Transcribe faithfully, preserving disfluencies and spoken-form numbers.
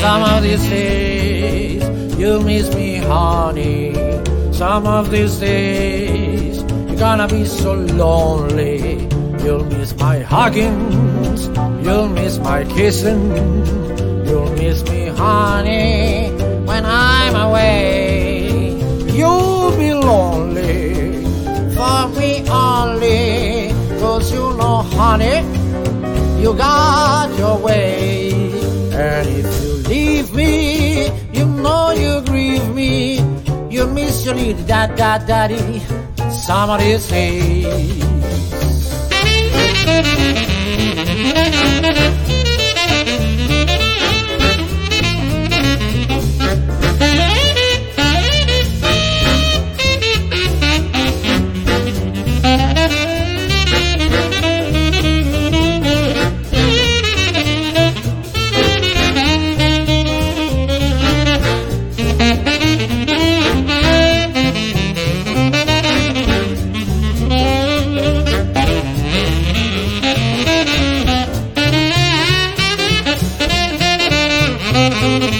Some of these days you'll miss me, honey. Some of these days you're gonna be so lonely. You'll miss my huggings, you'll miss my kissing, you'll miss me, honey, when I'm away. You'll be lonely for me only, 'cause you know, honey, you got your way. And if you leave me, you know you grieve me. You miss your little dad, dad, daddy, somebody says. Thank you.